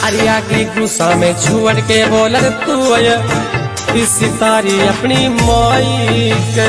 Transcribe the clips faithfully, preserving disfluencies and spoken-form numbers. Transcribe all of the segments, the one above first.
अरे आगे गुस्सा में छुड़ के बोलर तू आया सितारी अपनी माई के।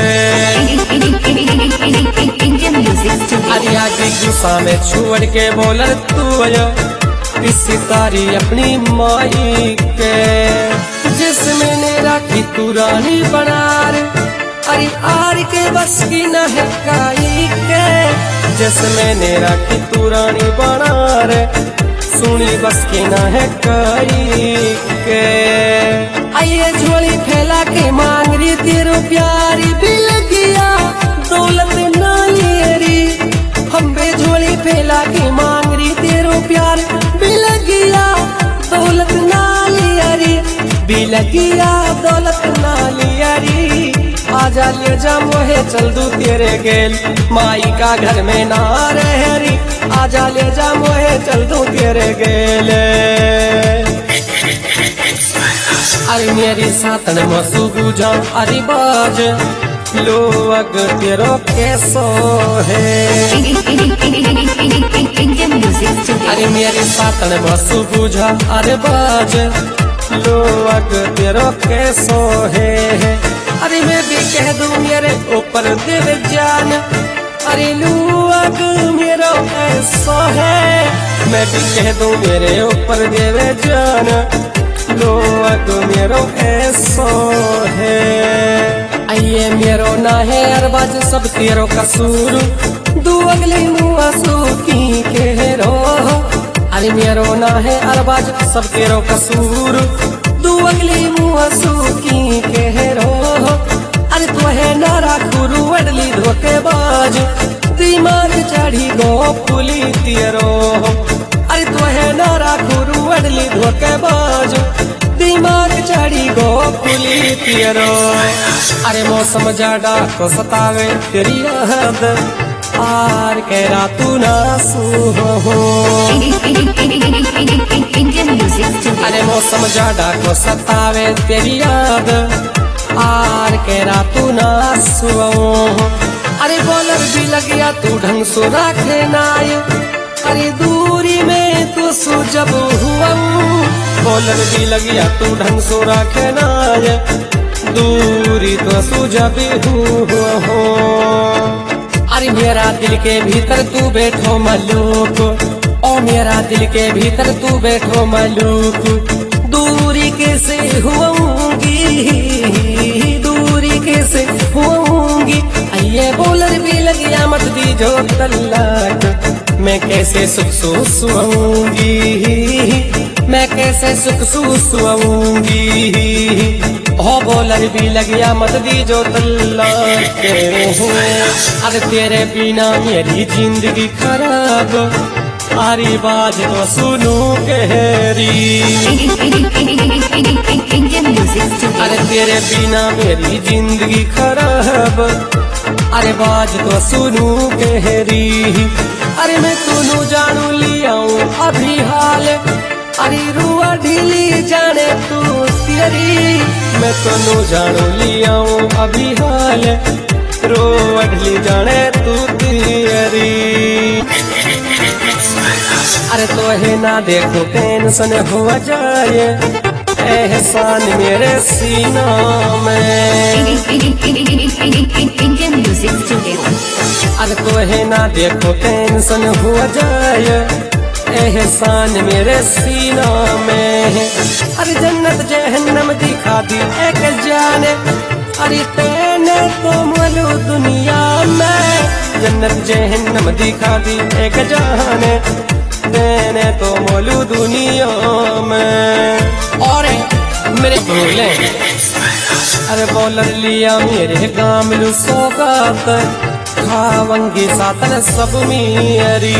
अरे आगे गुस्सा में छुड़ के बोलर तू आया सितारी अपनी माई के। जिसमें ने राखी तू रानी बनार अरे आर के बस की न है काई के। जिसमें ने राखी तू रानी बनार सुनी बस की न है काई के। आइए झोली फैला के मांग रही तेरो प्यारी बिल गया दौलत नालियरी। हम बे झोली फैला के मांग रही तेरो प्यार बिल गया दौलत नालियरी। बिल गया दौलत नालियरी। आजा ले जा मोहे चल दू तेरे गेल माई का घर में ना रहरी। आजा ले जा मोहे चल दू तेरे गेल। अरे मेरी सातन मसू बुझा अरे बाज लो अग तेरो कैसो है। अरे मेरी सातन मसू बुझा अरे बाज लो अग तेरो कैसो है। अरे मैं भी कह दूं मेरे ऊपर दिल जान अरे लू अग मेरा ऐसा है। मैं भी कह दूं मेरे ऊपर दिल जान लो अग मेरो ऐसो है। आइए मेरो ना है अरबाज सब तेरो कसूर दू अगले मुआसू की के रो। अरे मेरो ना है अरबाज सब तेरो कसूर दू अगले मुआसू की के रो। अरे तो है ना राखुरु अडली धोखेबाज दिमाग चढ़ी गो पुली तेरो। अरे तो है ना राखुरु अडली धोखेबाज दिमाग चढ़ी गो पुली तेरो। अरे मौसम जाड़ा को सतावे तेरी याद आर के रातू ना सू हो। अरे मौसम जाड़ा को सतावे तेरी याद आर के रातू ना सू। अरे बोलर भी लग गया तू ढंग सो रखे नाय अरे दूरी में तू सू जब हुआ। बोलर भी लग गया तू ढंग सो रखे नाय दूरी तो सू जब हुआ हो। अरे मेरा दिल के भीतर तू बैठो मलूक ओ मेरा दिल के भीतर तू बैठो मलूक। दूरी कैसे हुआऊंगी दूरी कैसे हुआऊंगी। आइए बोलर भी लग गया मत दीजो तलाक मैं कैसे सुख सो सुआऊंगी। मैं कैसे सुख सो सुआऊंगी। हो बोलर भी लग गया मत दीजो तलाक। अरे तेरे बिना मेरी जिंदगी खराब आरी बाज तो सुनू कहरी। अरे तेरे बिना मेरी जिंदगी खराब अरे बाज तो सुनू कहरी। अरे मैं तूनू जानू लियाऊं अभी हाल अरे रुआ ढीली जाने तू तेरी। मैं तूनू जानू लियाऊं अभी हाल रुआ ढीली जाने तू तेरी। अरे तो है ना देखो टेंशन हो जाए एहसान मेरे सीना में। अरे तो है ना देखो टेंशन हो जाए एहसान मेरे सीना में। अरे जन्नत जहन्नम दिखा दी एक जाने अरे तेने तो मलू दुनिया में। जन्नत जहन्नम दिखा दी एक जाने तेने तो मोलू दुनिया में। और मेरे बोले अरे बोलर लिया मेरे गाँव लू सौगात खावंगी सातन सब मेरी।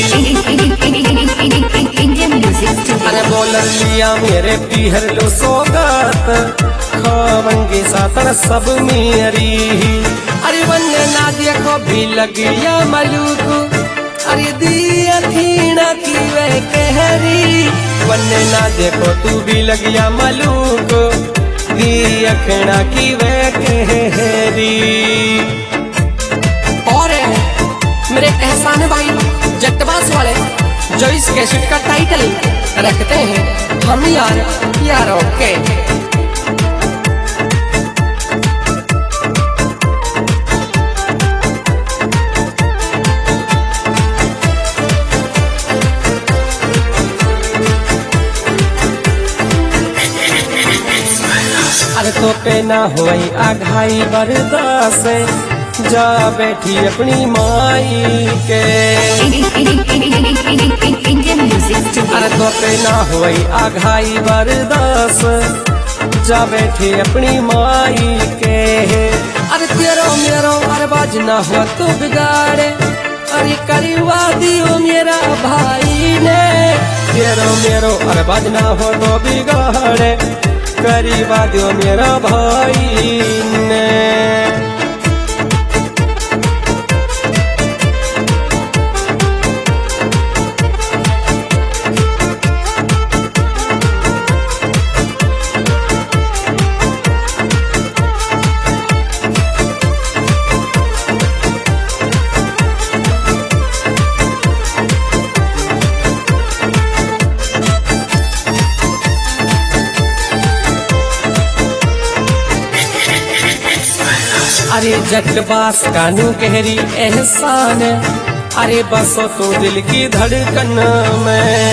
अरे बोलर लिया मेरे पीहर लो सौगात खावंगी सातन सब मेरी। अरे वन्य ना देखो भी लगिया मलूक अरे दिया थीना की वे कहरी। वन्य ना देखो तू भी लगिया मलूक दिया खेना की वे कहरी। और मेरे एहसान भाई जटबास वाले जो इस कैसेट का टाइटल रखते हैं हम यार यारों के। अरे तो पे ना होई आघाई बर्दाश्त जा बैठी अपनी माई के। अरे तो पे ना होई आघाई बर्दाश्त जा बैठी अपनी माई के। अरे तेरो मेरो अरे बाज ना हुआ तो बिगाड़े अरे करीवा दियो मेरा भाई ने। तेरो मेरो अरे बाज ना हो तो बिगाड़े करीबा दियो मेरा भाई ने। अरे जट बास कानू गहरी एहसान अरे बसो तो दिल की धड़कन में।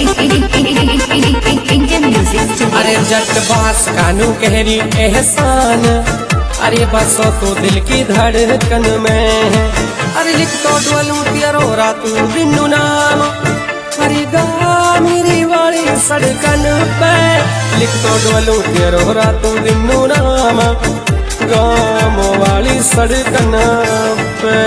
अरे जट बास कानू गहरी एहसान अरे बसो तो दिल की धड़कन में। अरे लिख तो डोलू तेरो रातू बिन्नू नाम अरे गा मेरी वाली सड़कन पे। लिख तो डोलू तेरो रातू बिन्नू नाम गाँव वाली सड़कन पे।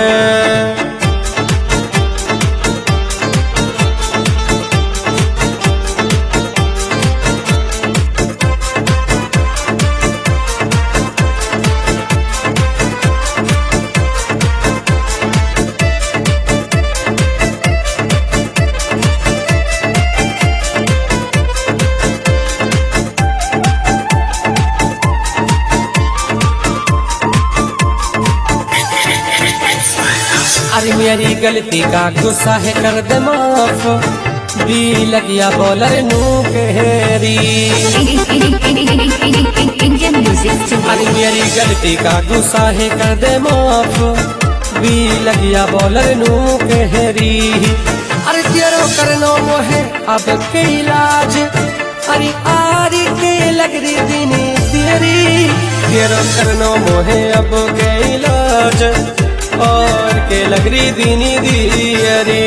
अरे मेरी गलती का गुस्सा है कर दे माफ भी लगिया बॉलर नू कहरी। अरे मेरी गलती का गुस्सा है कर दे माफ भी लगिया बॉलर नू कहरी। अरे तेरो करनो मोहे अब के इलाज अरे आरी के लग रही दीनी तेरी। तेरो करनो मोहे अब के इलाज और के लगरी दीनी दियरी।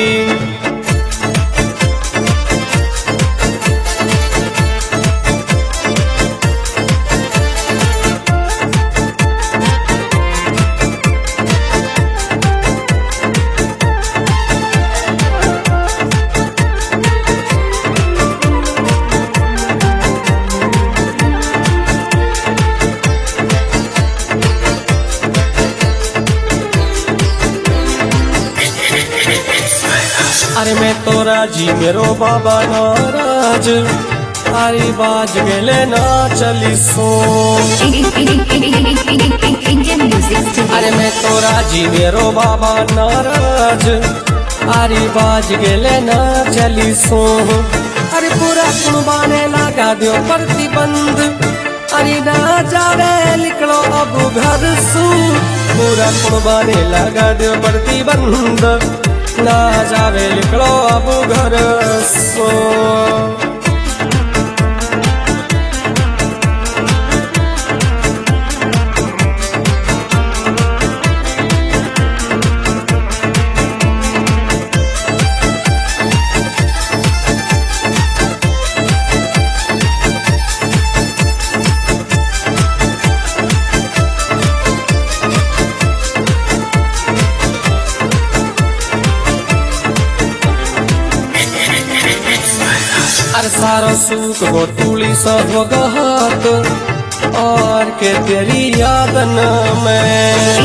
अरे मैं तो राजी मेरो बाबा नाराज अरे बाज गेले ना चली सो। अरे मैं तो राजी मेरो बाबा नाराज अरे बाज गेले ना चली सो। अरे पूरा कुर्बाने लगा दियो प्रतिबंध अरे ना जावे निकलो अब घर सू। पूरा कुर्बाने लगा दियो प्रतिबंध ना जावे निकलो अब घर सो। अरे सारा सूख वो तूली सब गहात और के तेरी यादन में।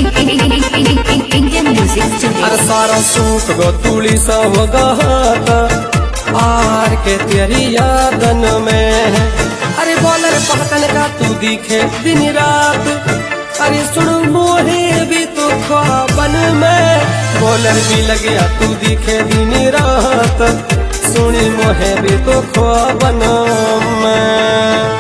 अरे सारा सूख वो तूली सब गहात और के तेरी यादन में। अरे बॉलर पहटन का तू दिखे दिन रात अरे सुन मोहे भी तो ख्वाबन में बॉलर भी लगे तू दिखे दिन रात सुनी मोहे भी तो ख्वाबन में।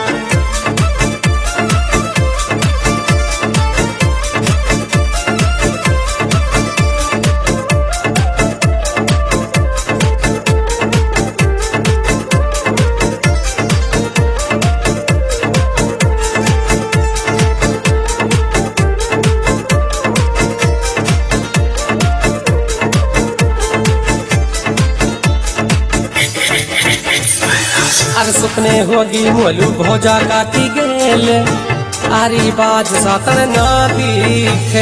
अरे सुपने होगी मोलू भोजा काटी गेल आरी बाज सातर ना दिखे।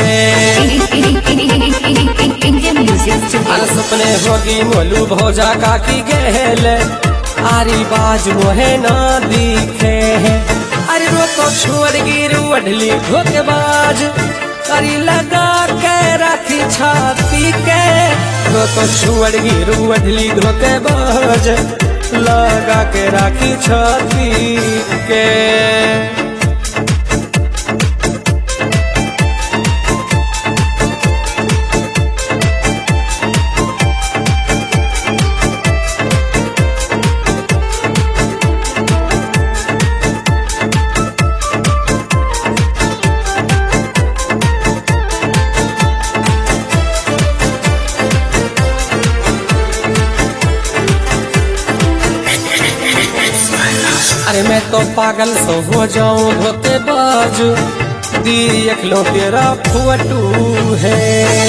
अरे सुपने होगी मोलू भोजा काटी गेल आरी बाज मोहे ना दिखे। अरे रो तो छोड़ गिर वढली धोखेबाज करी लगा के राखी छाती के रो तो छोड़ गिर वढली धोखेबाज लगा के राखी छाती के। अरे मैं तो पागल सो हो जाऊं धोखेबाज देख लो तेरा फोटू है।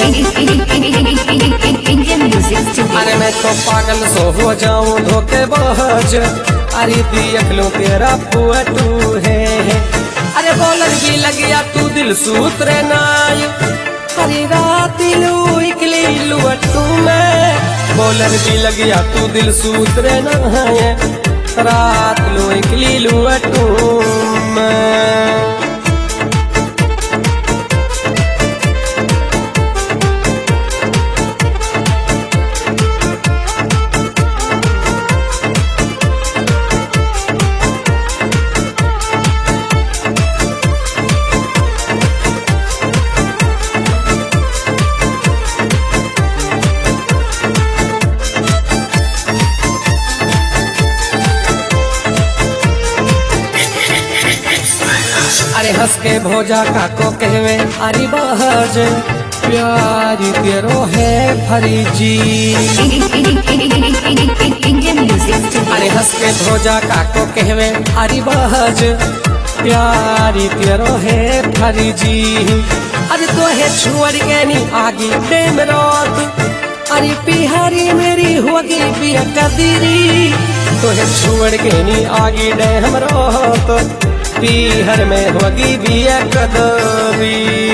अरे मैं तो पागल सो हो जाऊं धोखेबाज अरे देख लो तेरा फोटू है। अरे बॉलर भी लग गया तू दिल सूत्र नाय अरे रात लू इकली लुअटू में बॉलर भी लग गया तू दिल सूत्र नाय रात लो इकली लुअटू में। अरे हंस के भोजा काको कहवे अरे बहज प्यारी तेरो है फरीजी। अरे हंस के भोजा काको कहवे अरे बहज प्यारी तेरो है फरीजी। अरे तो है छोड़ के नी आगे डेम रात अरे पिहारी मेरी होगी पिया कदीरी तो है छोड़ के नी आगे डेम रात पीहर में होगी बिया कदरी।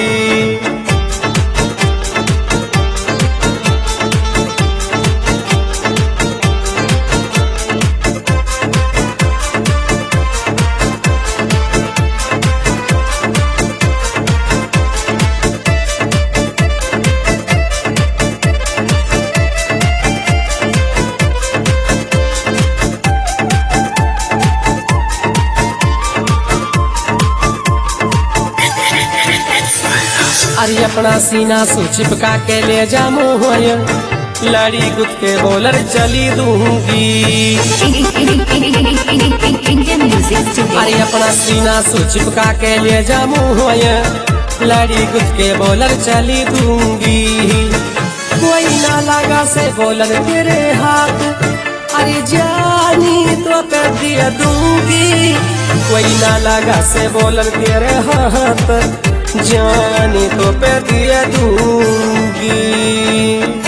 अरे अपना सीना सु चिपका के ले जा मोहर लड़ी गुथ के बॉलर चली दूंगी। अरे अपना सीना सु चिपका के ले जा मोहर लड़ी गुथ के बॉलर चली दूंगी। कोई ना लगा से बॉलर तेरे हाथ अरे जानी तो कर दिया दूंगी। कोई ना लगा से बॉलर तेरे हाथ जानी तो पे दिया दूंगी।